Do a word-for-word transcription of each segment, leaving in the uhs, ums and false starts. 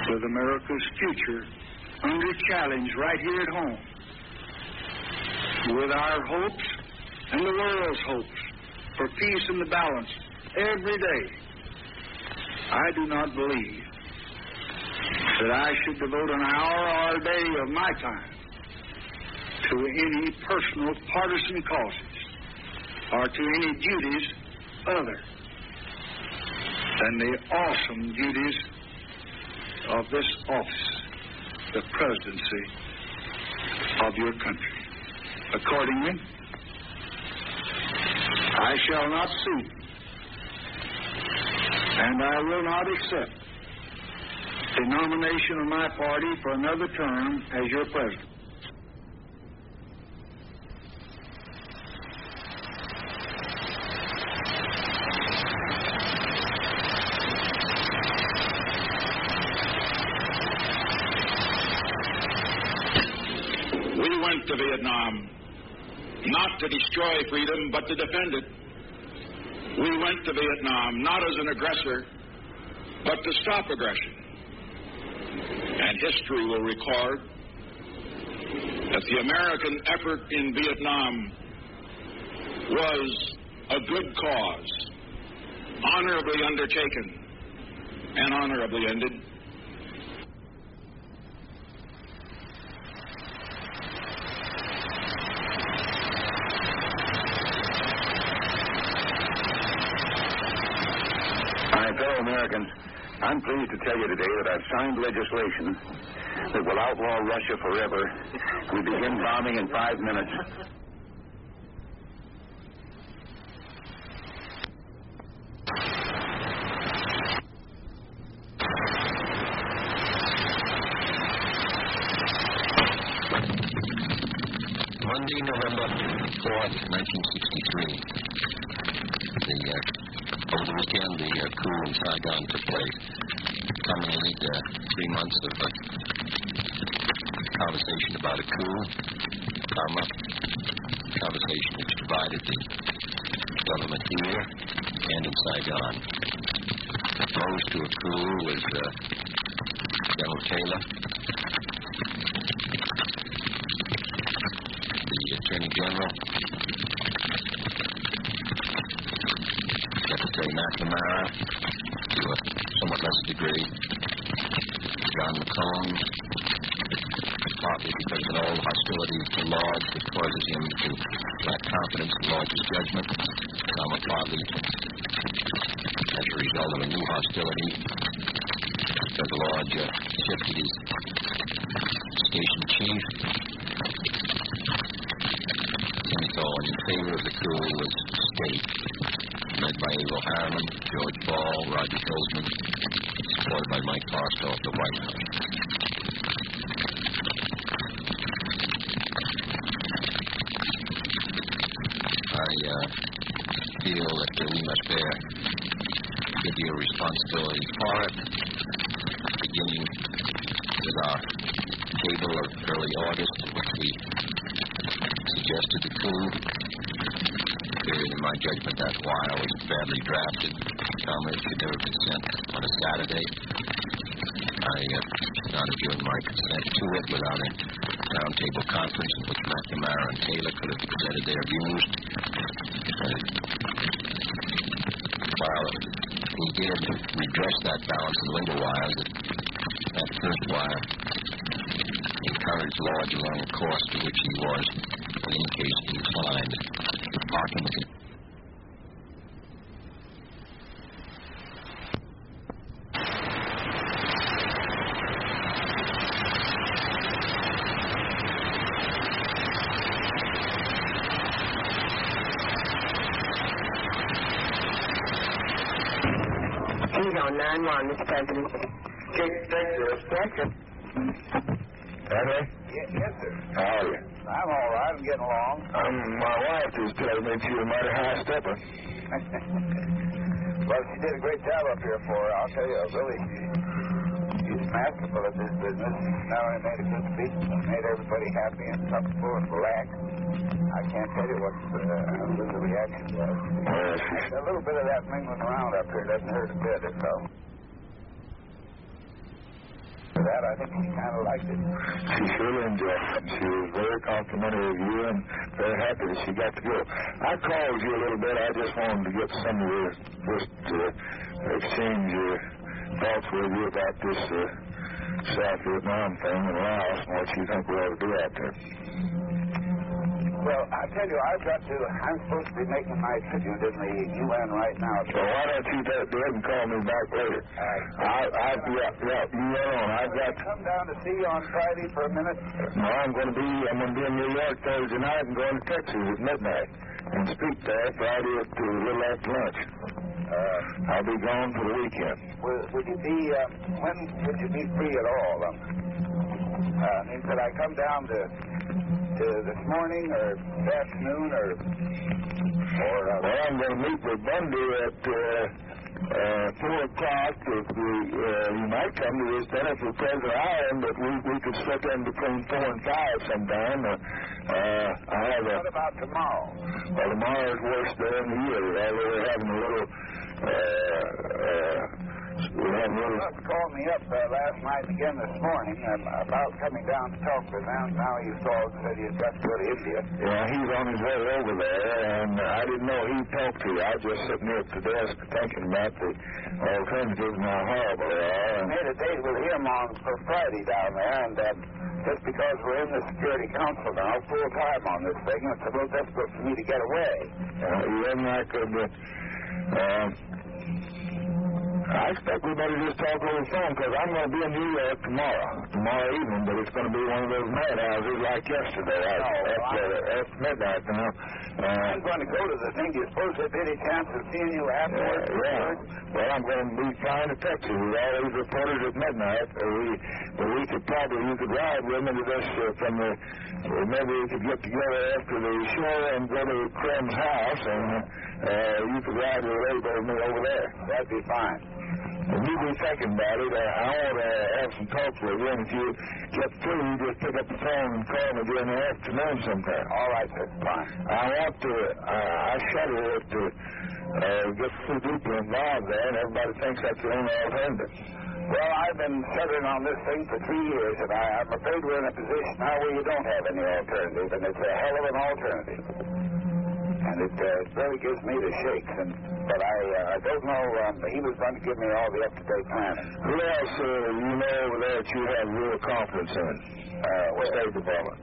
with America's future under challenge right here at home, with our hopes and the world's hopes for peace and the balance every day, I do not believe that I should devote an hour or a day of my time to any personal partisan causes or to any duties other than the awesome duties of this office, the presidency of your country. Accordingly, I shall not seek and I will not accept the nomination of my party for another term as your president. We went to Vietnam not to destroy freedom, but to defend it. We went to Vietnam not as an aggressor, but to stop aggression. And history will record that the American effort in Vietnam was a good cause, honorably undertaken and honorably ended. My fellow Americans, I'm pleased to tell you today that I've signed legislation that will outlaw Russia forever. We begin bombing in five minutes. Monday, November fourth, nineteen sixty-three. The, uh, over the weekend, the uh, coup in Saigon took place. Coming lead uh, three months of uh, conversation about a coup, karma, conversation which divided the government here and in Saigon. Opposed to a coup was uh, General Taylor, the Attorney General, Secretary McNamara, to a somewhat less degree, John McCone, partly because of an old hostility to Lodge that causes him to lack confidence in Lodge's judgment, somewhat partly as a result of a new hostility because Lodge uh, shifted his station chief. Senecal in favor of the coup was State, led by Abel Harriman, George Ball, Roger Hilsman, supported by Mike Foster at the White House. I uh, feel that uh, we must bear a deal of responsibility for it, beginning with our cable of early August, in which we suggested the coup. In my judgment, that wire was badly drafted. Commerce should never been sent on a Saturday. I uh, should not have given my consent to it without a roundtable conference in which McNamara and Taylor could have presented their views. Uh, while we did redress that balance in labor wires, that, that first wire encouraged Lodge along the course to which he was, in any case, inclined. Parking nine one, Mister President. Take, take this. Yes, sir. Henry? Yes, yes, sir. How are you? I'm all right. I'm getting along. Um, my wife is telling me you're a mighty high stepper. Well, she did a great job up here for her. I'll tell you, really, she, she's masterful at this business. Not only made a good speech, but made everybody happy and comfortable and relaxed. I can't tell you what uh, the reaction was. A little bit of that mingling around up here doesn't hurt a bit, it's all. For that, I think she kind of liked it. She surely enjoyed it. She was very complimentary of you and very happy that she got to go. I called you a little bit. I just wanted to get some of your, just uh, exchange your thoughts with you about this uh, South Vietnam thing and Laos and what you think we ought to do out there. Well, I tell you, I've got to, I'm supposed to be making my tribute in the U N right now. So why don't you go ahead and call me back later? Uh, I, I, yeah, yeah, you went on. I've got to come down to see you on Friday for a minute. No, I'm going to be, I'm going to be in New York Thursday night and going to Texas at midnight and speak there Friday at uh, a little after lunch. Uh, I'll be gone for the weekend. Will, would you be, uh, when would you be free at all? Um, uh, I mean, could I come down to, to this morning or this afternoon or, or uh, well, I'm going to meet with Bundy at uh, uh, four o'clock. If we, uh, you might come to this dinner for President Island, but we, we could slip in between four and five sometime. Uh, uh, I have a... What about tomorrow? Well, tomorrow is worse day in the year. Although we're having a little... Uh, uh, we're having a little... He called me up uh, last night again this morning um, about coming down to talk with him. Now he called and said he'd got to go to India. Yeah, he's on his way over there, and I didn't know he'd talk to you. I was just sitting here at the desk thinking about the alternatives and how horrible they are. I made a date with him on for Friday down there, and um, just because we're in the Security Council now, full time on this thing, it's a little difficult for me to get away. Uh, you and I could... Uh, uh, I expect we better just talk over the phone, because I'm going to be in New York tomorrow, tomorrow evening, but it's going to be one of those madhouses like yesterday, I, oh, after, after midnight, you know. Uh, I'm going to go to the thing. Do you suppose there'd be any chance of seeing you afterwards? Uh, yeah. Well, I'm going to be flying to Texas with all these reporters at midnight. Uh, we, well, we could probably, you could ride with me to this uh, from the, uh, maybe we could get together after the show and go to Krem's house, and uh, you could ride with Abel and me over there. That'd be fine. And you be thinking about it. Uh, I want to have some talks with you, and if you get through, you just pick up the phone and call me during the afternoon sometime. All right, sir. Fine. I want to, uh, I shudder to uh, get too deeply involved there, and everybody thinks that's the only alternative. Well, I've been shuddering on this thing for three years, and I, I'm afraid we're in a position now where you don't have any alternative, and it's a hell of an alternative. And it uh, really gives me the shakes, and but I uh, I don't know, um, he was going to give me all the up-to-date planning. Who else uh, you know over there that you have real confidence in? Uh, well, State Department.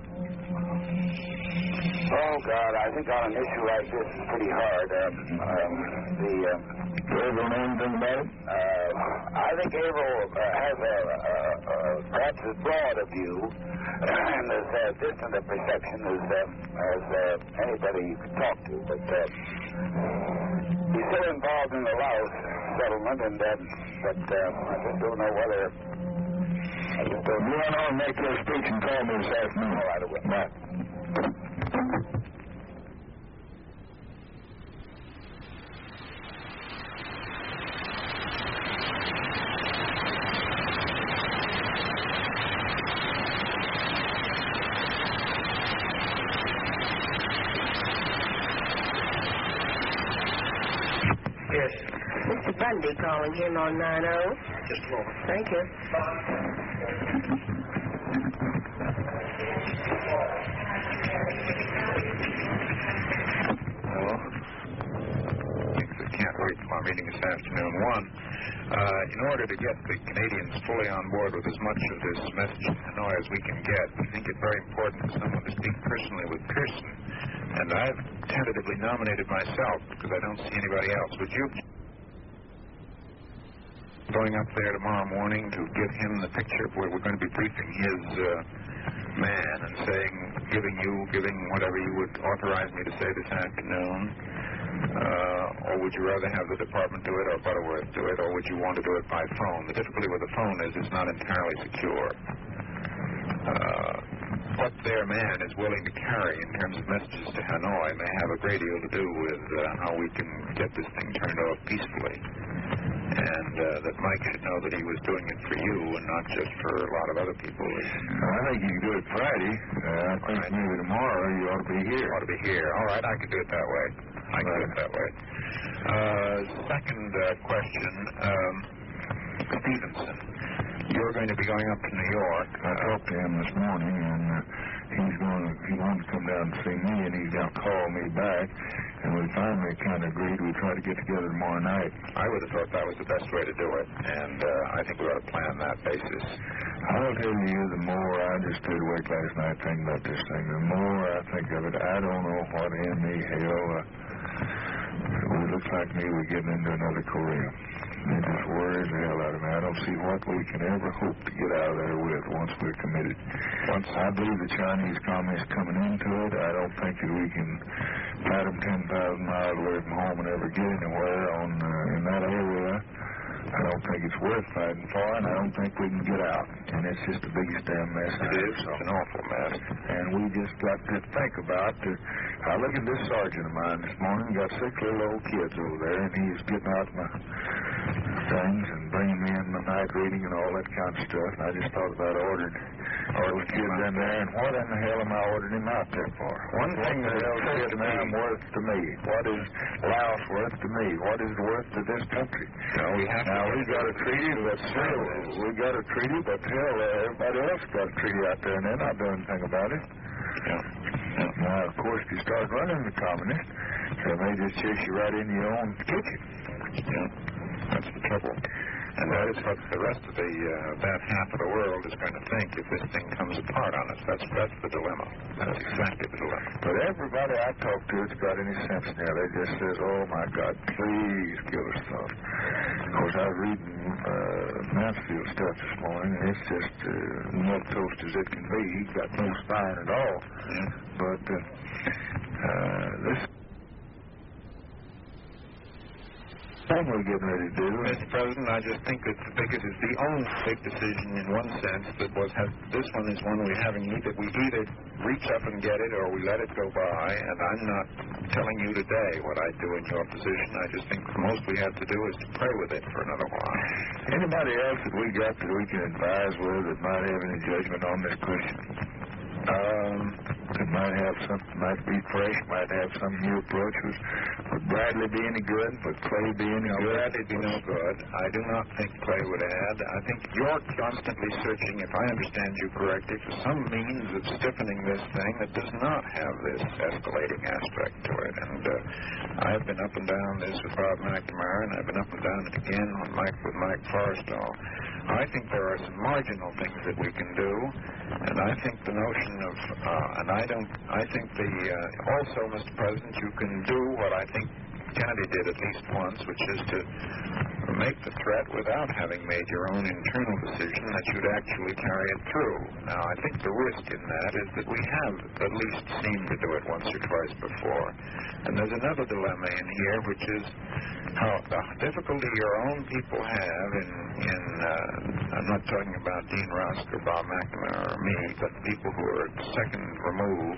Oh, God, I think on an issue like this is pretty hard. Um, um, the... Um, Do you ever know anything about it? Uh, I think Averill uh, has a, a, a perhaps as broad a view and as uh, distant a perception as, um, as uh, anybody you could talk to. But uh, he's still involved in the Laos settlement, and uh, but uh, I just don't know whether. I just don't. You went on and make your speech and call me this afternoon. All right, I will. Right. Mister Bundy calling him on nine oh. Just a moment. Thank you. Well, I can't wait for our meeting this afternoon. One, uh, in order to get the Canadians fully on board with as much of this message in Hanoi as we can get, we think it very important for someone to speak personally with Pearson. And I've tentatively nominated myself because I don't see anybody else. Would you? Going up there tomorrow morning to give him the picture where we're going to be briefing his uh, man and saying, giving you, giving whatever you would authorize me to say this afternoon, uh, or would you rather have the department do it or Butterworth do it, or would you want to do it by phone? The difficulty with the phone is it's not entirely secure. Uh, what their man is willing to carry in terms of messages to Hanoi may have a great deal to do with uh, how we can get this thing turned off peacefully. And uh, that Mike should know that he was doing it for you and not just for a lot of other people. I think you can do it Friday. Uh, I think right. maybe tomorrow you ought to be here. Ought to be here. All right, I can do it that way. I can right. do it that way. Uh, second uh, question, um, Stevenson. you're going to be going up to New York. I talked to him this morning, and uh, he's going to, he wanted to come down and see me, and he's going to call me back, and we finally kind of agreed we'd try to get together tomorrow night. I would have thought that was the best way to do it, and uh, I think we ought to plan that basis. I'll tell you, the more I just stayed awake last night thinking about this thing, the more I think of it, I don't know what in the hell. Uh, it looks like me we're getting into another Korea. It just worries the hell out of me. I don't see what we can ever hope to get out of there with once we're committed. Once I believe the Chinese communists coming into it, I don't think that we can fight them ten thousand miles away from home and ever get anywhere on uh, in that area. I don't think it's worth fighting for, and I don't think we can get out. And it's just the biggest damn mess. It is. It's an awful mess. And we just got to think about the... I look at this sergeant of mine this morning, got six little old kids over there, and he's getting out my things and bringing me in my night reading and all that kind of stuff. And I just thought about ordering those kids in there, and what in the hell am I ordering him out there for? One thing the hell's Vietnam worth to me? What is Laos worth to me? What is it worth to this country? No, we have now, to we got a treaty, but still, we got a treaty, but hell, everybody else got a treaty out there, and they're not doing anything about it. Yeah. Yeah. Now, of course, if you start running the communists, they may just chase you right into your own kitchen. Yeah. That's the trouble. And that is what the rest of the uh, that half of the world is going to think if this thing comes apart on us. That's that's the dilemma. That's exactly the dilemma. But everybody I talk to that's got any sense now, they just says, oh, my God, please give us some. Of course, I was reading uh, Mansfield stuff this morning, and it's just uh, milk toast as it can be. He's got no spine at all. Yeah. But uh, uh, this thing we're getting ready to do... Mister President, I just think it's the biggest, it's the only big decision in one sense that was, has, this one is one we having either, we either reach up and get it or we let it go by, and I'm not telling you today what I'd do in your position. I just think the most we have to do is to pray with it for another while. Anybody else that we got that we can advise with that might have any judgment on this question? Um, that might have something, might be fresh, might have some new approach. Was, would Bradley be any good? Would Clay be any no, good? Bradley be no good. I do not think Clay would add. I think you're constantly searching, if I understand you correctly, for some means of stiffening this thing that does not have this escalating aspect to it. And uh, I've been up and down this with Bob McNamara, and I've been up and down it again with Mike, with Mike Forrestal. I think there are some marginal things that we can do, and I think the notion of, uh, and I don't, I think the, uh, also, Mister President, you can do what I think Kennedy did at least once, which is to make the threat without having made your own internal decision that you'd actually carry it through. Now, I think the risk in that is that we have at least seemed to do it once or twice before. And there's another dilemma in here, which is how the difficulty your own people have in, in uh, I'm not talking about Dean Rusk or Bob McNamara or me, but people who are second removed,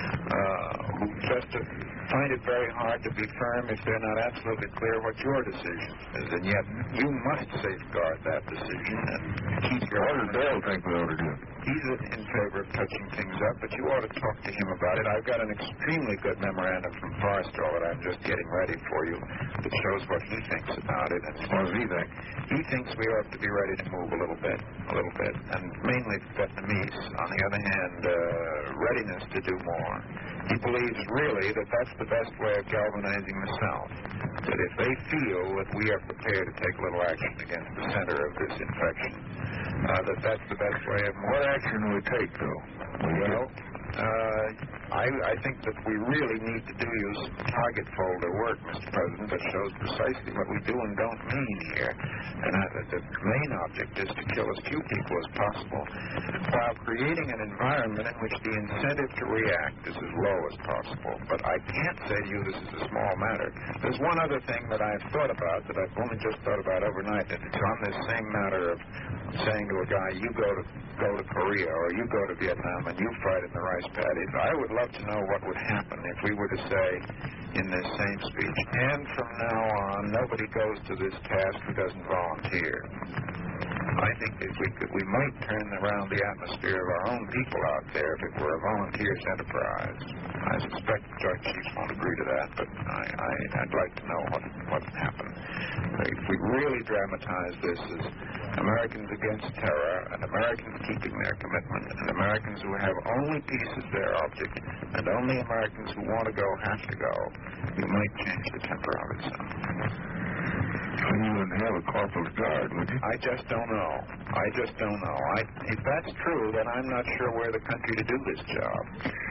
uh, who just find it very hard to be firm if they're not absolutely clear what your decision is. And yet, you must safeguard that decision and keep your... What does Dale think we ought to do? He's in favor of touching things up, but you ought to talk to him about it. I've got an extremely good memorandum from Forrestal that I'm just getting ready for you that shows what he thinks about it. And what does he think? He thinks we ought to be ready to move a little bit, a little bit, and mainly Vietnamese. On the other hand, uh, readiness to do more. He believes really that that's the best way of galvanizing the South. That if they feel that we are prepared to take a little action against the center of this infection, uh, that that's the best way of... What action will we take, though? Well, uh, I, I think that we really need to do some target folder work, Mister President, that shows precisely what we do and don't mean here. And uh, the main object is to kill as few people as possible while creating an environment in which the incentive to react is as low as possible. But I can't say to you this is a small matter. There's one other thing that I've thought about that I've only just thought about overnight, and it's on this same matter of saying to a guy, you go to go to Korea or you go to Vietnam and you fight in the rice paddies. I would love to know what would happen if we were to say in this same speech, and from now on, nobody goes to this task who doesn't volunteer. I think if we could, we might turn around the atmosphere of our own people out there if it were a volunteers' enterprise. I suspect the joint chiefs won't agree to that, but I, I, I'd like to know what what happened. If we really dramatize this as Americans against terror, and Americans keeping their commitment, and Americans who have only peace as their object, and only Americans who want to go have to go, you might change the temper of it some. You wouldn't have a corporal's guard, would you? I just don't know. I just don't know. I, if that's true, then I'm not sure we're the country to do this job.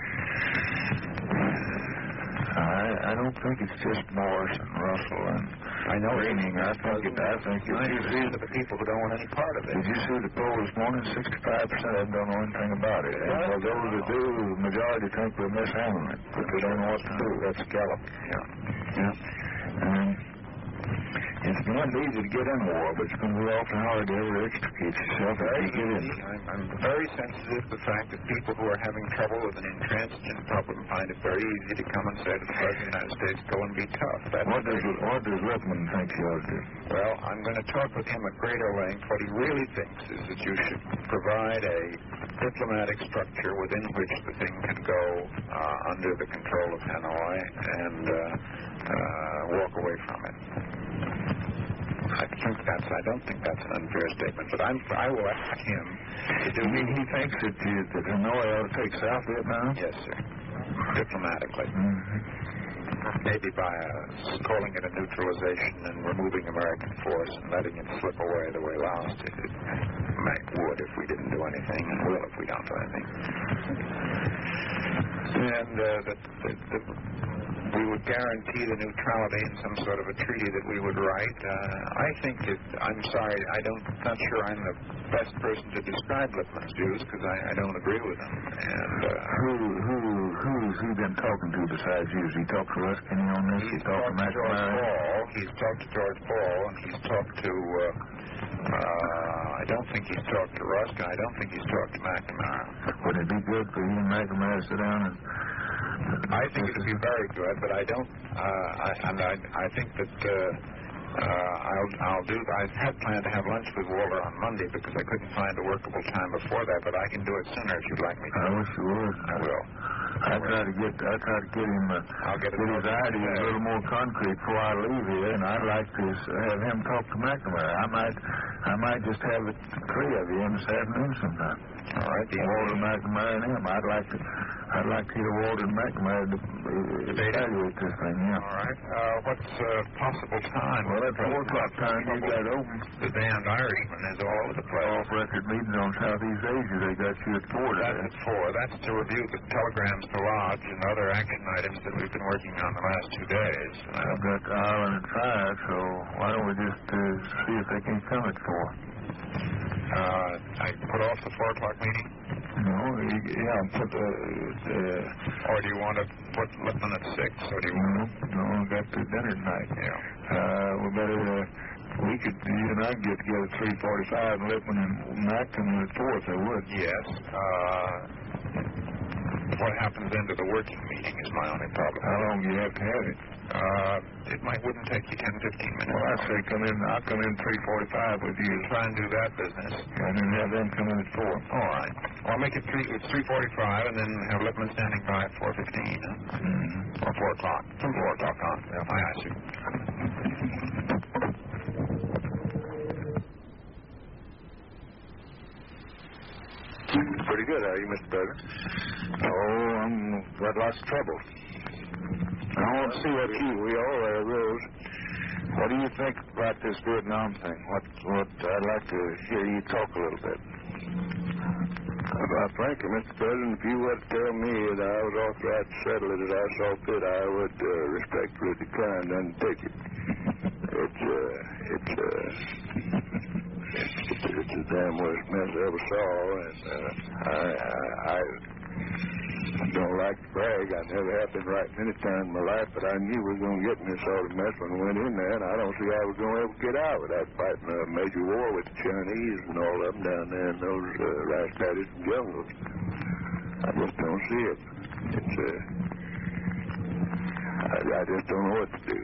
I, I don't think it's just Morris and Russell and I know Greening. I think it, I think it, ninety percent of the people who don't want any part of it. Did you see the poll this morning? sixty-five percent of them don't know anything about it. And for those that do, the majority think we're mishandling it, but they don't know what to do. That's Gallup. Yeah. Yeah. And it's not easy to get in war, but it's going to be awfully hard to ever extricate yourself if you get in. I'm, I'm very sensitive to the fact that people who are having trouble with an intransigent problem find it very easy to come and say to the President of the United States, go and be tough. That's what does what does Lippman think you ought to do? Well, I'm going to talk with him at greater length. What he really thinks is that you should provide a diplomatic structure within which the thing can go uh, under the control of Hanoi and uh, uh, walk away from it. I think that's, I don't think that's an unfair statement, but I'm, I will ask him to do... You mean he thinks that, you, that Hanoi ought to take South Vietnam? Yes, sir. Diplomatically. Mm-hmm. Maybe by uh, calling it a neutralization and removing American force and letting it slip away the way Laos did. It might, would if we didn't do anything, and will if we don't do anything. And uh, that, that, that we would guarantee the neutrality in some sort of a treaty that we would write. Uh, I think that, I'm sorry, I don't, not sure I'm the best person to describe Lippman's views because I, I don't agree with them. And uh, who who who's he been talking to besides you? Has he talked to Ruskin on this? He's He talked talked to to George McNamara? Ball. He's talked to George Ball, and he's talked to. Uh, uh, I don't think he's talked to Ruskin. I don't think he's talked to McNamara. Would it be good for you and McNamara to sit down and? I think it would be very good, but I don't. Uh, I, and I, I think that uh, uh, I'll, I'll do. I had planned to have lunch with Walter on Monday because I couldn't find a workable time before that. But I can do it sooner if you'd like me to. I wish you would. I will. I try to get. I try to get him. Uh, I'll get, get his ideas a little more concrete before I leave here, and I'd like to have him talk to McNamara. I might. I might just have the three of you in this afternoon sometime. All right, Walter, McNamara, and him. I'd like to. I'd like to hear Walter and McNamara to evaluate this thing. Yeah. All right. Uh, what's uh, possible time? Well, at four o'clock time, you got open. The damned Irishman is all over the place. Off-record meetings on Southeast Asia. They got you at four. That's at four. That's to review the telegrams to Lodge and other action items that we've been working on the last two days. I've got Ireland and five, so why don't we just uh, see if they can come at four? Uh, I put off the four o'clock meeting? No, you, yeah, put the, the... Or do you want to put Lippman at six, or do you want to... No, no, got the dinner tonight. Yeah. Uh, we better, uh, we could, you and I get together at three forty-five, and Lippman and Mac come in at four if they would. Yes. Uh, what happens then to the working meeting is my only problem. How long do you have to have it? Uh, it might wouldn't take you ten, fifteen minutes. Well, I say come in, I'll come in three forty-five with you. Try and do that business. And then have them come in at four. All right. Well, I'll make it three, it's three forty-five, and then have Lippman standing by at four fifteen. Huh? Mm-hmm. Or four o'clock. From four o'clock on. Yeah, I ask you. Pretty good, are you, Mister Berger? Oh, I'm got lots of trouble. I want to see what you, we all are, Rose. What do you think about this Vietnam thing? What, what, I'd like to hear you talk a little bit. Well, frankly, Mister President, if you were to tell me that I was authorized to settle it as I saw fit, I would uh, respectfully decline to undertake it. It's, uh, it's, uh, it's, it's, it's the damn worst mess I ever saw, and uh, I, I, I don't like to brag. I never have been right any time in my life, but I knew we were going to get in this sort of mess when we went in there, and I don't see how we're going to ever get out without fighting a major war with the Chinese and all of them down there in those uh, rice paddies and jungles. I just don't see it. It's, uh, I, I just don't know what to do.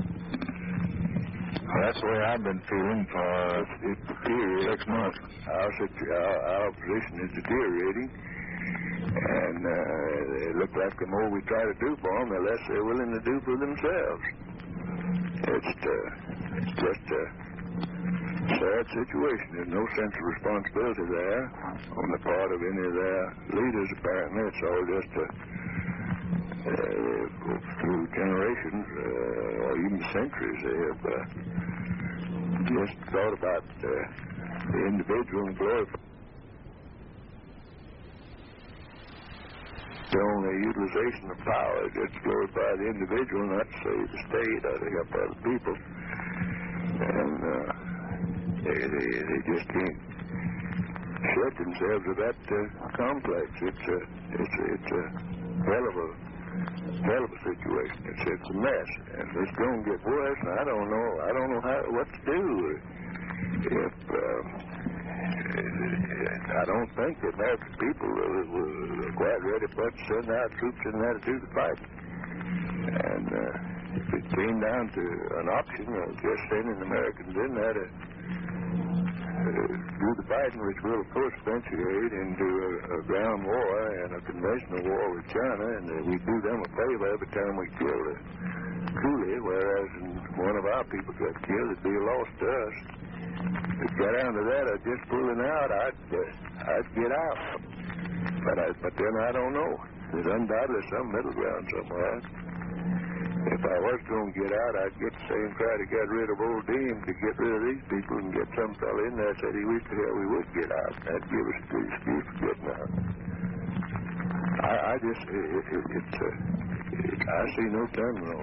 Well, that's the way I've been feeling for uh, it's deteriorating. six months. Our, our, our position is deteriorating. And uh, it looks like the more we try to do for them, the less they're willing to do for themselves. It's, uh, it's just, uh, sad situation. There's no sense of responsibility there on the part of any of their leaders, apparently. It's all just a, uh, through generations uh, or even centuries they have uh, just thought about uh, the individual and glorified. The only utilization of power is just to glorify the individual, not to save the state or to help other people. And uh, they, they, they just can't shed themselves of that uh, complex. It's a, it's a, it's a hell of a, hell of a situation. It's, it's a mess, and it's going to get worse. And I don't know. I don't know how what to do. If uh, I don't think the American people were quite ready for to send our troops in there to do the fight. And uh, if it came down to an option of just sending Americans in there to uh, do the fighting, which will, of course, eventuate into a, a ground war and a conventional war with China, and uh, we do them a favor every time we kill a coolie, whereas one of our people got killed, it'd be a loss to us. If it got down to that, I'd just pulling out, I'd, uh, I'd get out. But, I, but then I don't know. There's undoubtedly some middle ground somewhere. If I was going to get out, I'd get the same try to get rid of old Dean to get rid of these people and get some fella in there that said he wished the hell we would get out. That'd give us a good excuse for getting out. I, I just, it, it, it, it's, uh, it, I see no terminal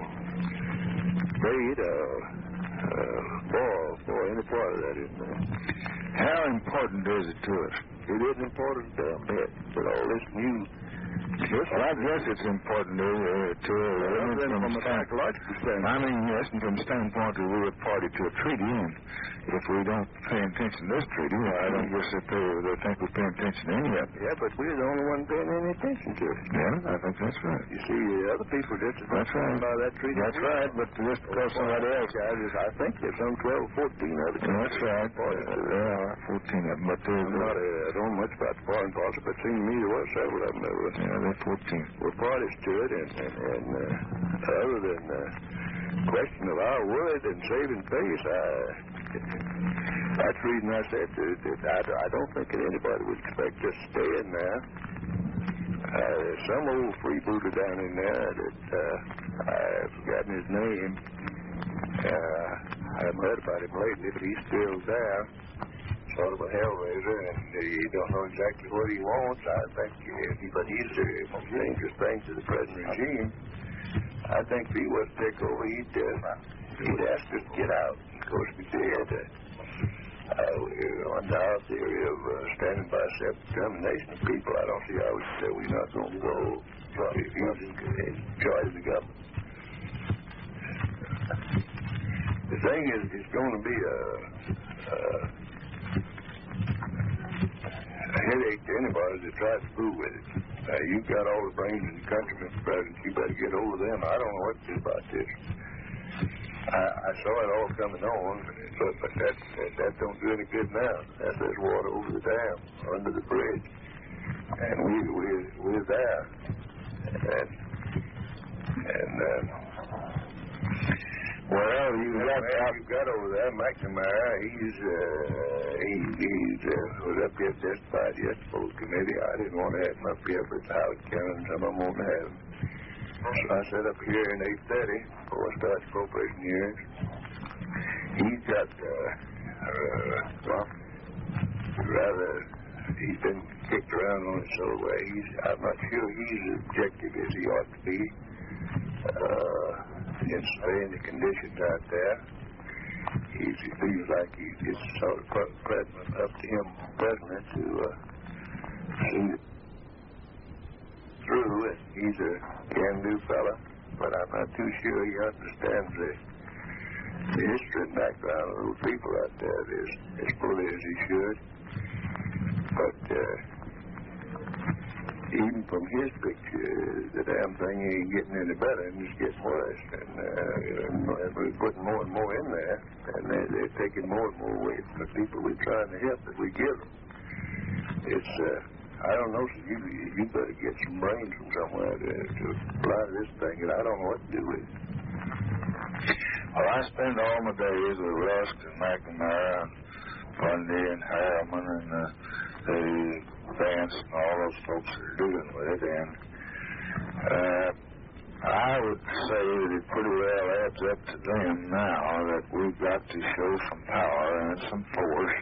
trade uh, uh, for, for any part of that in there. How important is it to us? It isn't important a damn bit, but all this new... Yes, well, I guess it's important to, uh, to uh, well, from, from a psychological standpoint. I mean, yes, and from the standpoint that we're a party to a treaty, and if we don't pay attention to this treaty, well, I don't guess that they, they think we're paying attention to any of it. Yeah, but we're the only one paying any attention to it. Yeah, I think that's right. You see, the other people just as that's right. about that treaty. That's right, but just because well, somebody else... Guys, I think there's some twelve, fourteen other yeah, that's right. Uh, there are fourteen of them, but there's... I'm not, uh, I don't know much about the foreign policy, but it seems to me there were several of them that were... Yeah, they're fourteen. We're parties to it, and, and, and uh, other than the uh, question of our word and saving face, I, that's the reason I said that, that I, I don't think that anybody would expect us to stay in there. Uh, there's some old freebooter down in there that uh, I've forgotten his name. Uh, I haven't heard about him lately, but he's still there. Sort of a hellraiser, and uh, you don't know exactly what he wants. I think, uh, but he's the most dangerous thing to the present regime. I think if he was to take over, he'd, uh, he'd ask us to get out. Of course, we did. Uh, uh, we're under our theory of uh, standing by self-determination of people. I don't see how we say we're not going to go refusing to charge the government. The thing is, it's going to be a... a A headache to anybody that tries to fool with it. Uh, you've got all the brains in the country, Mister President. You better get hold of them. I don't know what to do about this. I, I saw it all coming on, but, but that, that that don't do any good now. That's there's water over the dam, under the bridge, and we we we're there. And and uh, well, you got you got over there, McNamara. He's uh, he he's uh, was up here testified yesterday for the committee. I didn't want to have him up here, but Howard Cannon, some of them won't have him. So I set up here in eight thirty before I start appropriation hearings. He's got uh, uh, well, rather he's been kicked around on it so way. He's I'm not sure he's as objective as he ought to be. Uh, in surveying the conditions out there. He feels like he, it's sort of president, up to him, president, to uh, see it through. And he's a can-do fella, but I'm not too sure he understands the, the history and background of those people out there as, as fully as he should. But uh, even from his picture, the damn thing ain't getting any better and it's getting worse. And, uh, and we're putting more and more in there, and they're, they're taking more and more away from the people we're trying to help that we give them. It's, uh, I don't know, so you, you better get some brains from somewhere to, to apply to this thing, and I don't know what to do with it. Well, I spend all my days with Rusk and McNamara and Bundy and Harriman and uh, the Vance and all those folks that are dealing with it, and uh, I would say that it pretty well adds up to them now that we've got to show some power and some force,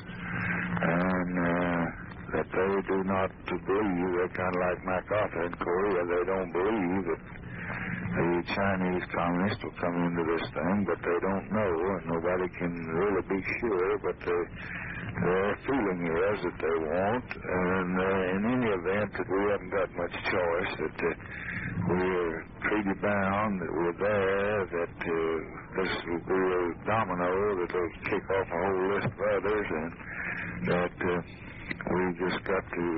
and uh, that they do not to believe, they're kind of like MacArthur in Korea, they don't believe that the Chinese communists will come into this thing, but they don't know, and nobody can really be sure, but they, their feeling is that they won't, and uh, in any event that we haven't got much choice, that uh, we're treaty bound, that we're there, that uh, this will be a domino that will kick off a whole list of others, and that uh, we've just got to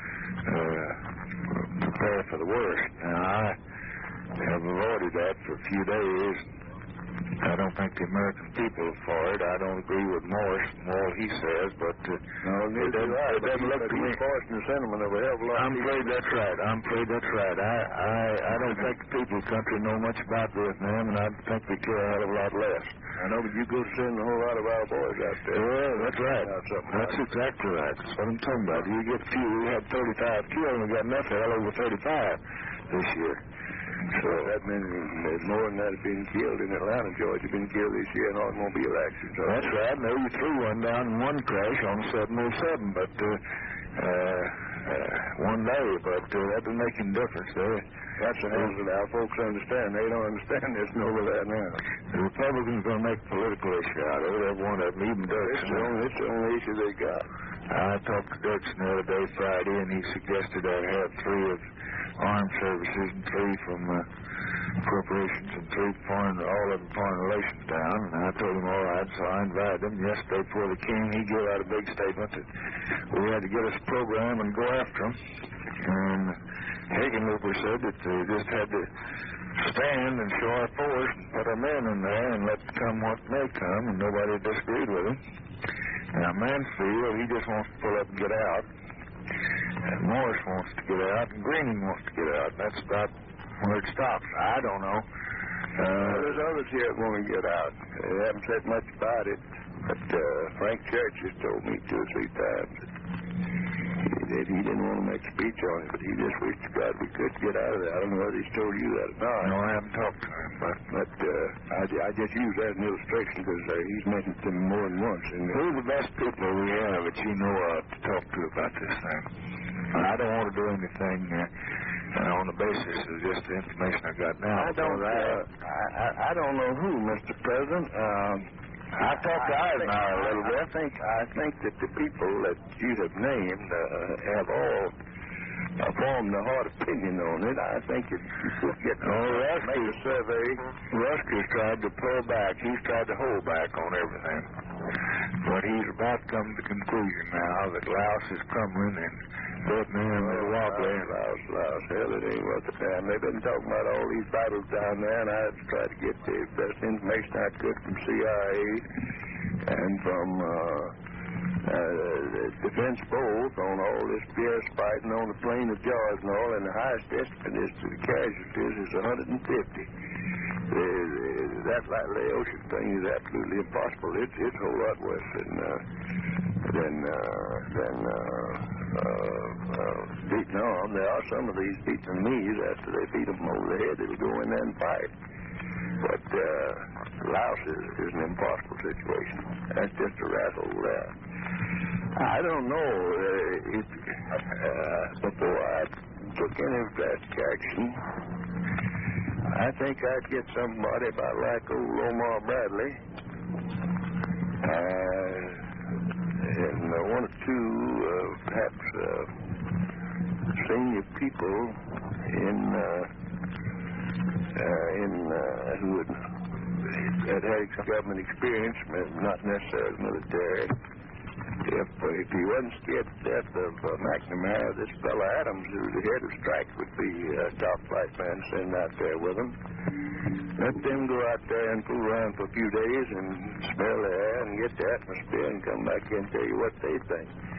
uh, prepare for the worst. Now, I have avoided that for a few days. I don't think the American people are for it. I don't agree with Morris and all he says, but uh, no, it doesn't, it doesn't look to me. Forcing the sentiment of a hell of a lot. I'm afraid that's right. I'm afraid that's right. I, I, I don't think the people of the country know much about Vietnam, and I think they care a hell of a lot less. I know, but you go send a whole lot of our boys out there. Yeah, that's right. That's like exactly right. That's what I'm talking about. You get few. We had thirty-five killed, and we got enough hell over thirty-five this year. So that means there's more than that have been killed in Atlanta, Georgia, been killed this year in automobile accidents. That's right. No, you threw one down in one crash on seven oh seven, but uh, uh, uh, one day, but uh, that doesn't make any difference. They, That's the hell that our folks understand. They don't understand this and over that now. The Republicans are going to make a political issue out of it. Every one of them, even Dirksen. It's the only, it's the only issue they got. I talked to Dirksen the other day, Friday, and he suggested I have three of armed services and three from uh, corporations and three foreign, all of them foreign relations down. And I told him, all right, so I invited him. Yesterday before the king, he gave out a big statement that we had to get us a program and go after them. And Hagenlooper said that they just had to stand and show our force and put our men in there and let come what may come, and nobody disagreed with him. Now, Mansfield, he just wants to pull up and get out. And Morris wants to get out, and Greening wants to get out. That's about where it stops. I don't know. Uh, well, there's others here that want to get out. They haven't said much about it, but uh, Frank Church has told me two or three times that he, that he didn't want to make a speech on it, but he just wished to God we could get out of there. I don't know whether he's told you that or not. No, I haven't talked to him, but, but uh, I, I just use that as an illustration because uh, he's mentioned them more than once. And, uh, who are the best people we have that you know of to talk to about this thing? I don't want to do anything uh, on the basis of just the information I got now. I don't. Uh, I, I, I don't know who, Mister President. Um, I talked to Eisenhower a little bit. I think. I think that the people that you have named uh, have all uh, formed a hard opinion on it. I think if you could get oh, Rusk make a survey. Rusk has tried to pull back. He's tried to hold back on everything. But he's about to come to the conclusion now that Laos is crumbling and Vietnam is wobbly. Laos, Laos, hell, it ain't worth the time. They've been talking about all these battles down there, and I've tried to get the best information I could from C I A and from uh, uh, Defense both on all this fierce fighting on the plain of Georgia and all, and the highest estimate is to the casualties is one hundred fifty. Uh, that Laotian thing is absolutely impossible. It's, it's a whole lot worse than uh, than uh, than uh, uh, uh, Vietnam. There are some of these Vietnamese after they beat them over the head, they'll go in there and fight. But uh, Laos is, is an impossible situation. That's just a rattle there. I don't know uh, if uh, before I took any drastic action. I think I'd get somebody about like old Omar Bradley, uh, and uh, one or two, uh, perhaps, uh, senior people in uh, uh, in uh, who had, had had government experience, not necessarily military. If, uh, if he wasn't scared to death of uh, McNamara, this fellow Adams, who's the head of strike, would be a uh, top flight man sent out there with him. Let them go out there and fool around for a few days and smell the air and get the atmosphere and come back here and tell you what they think.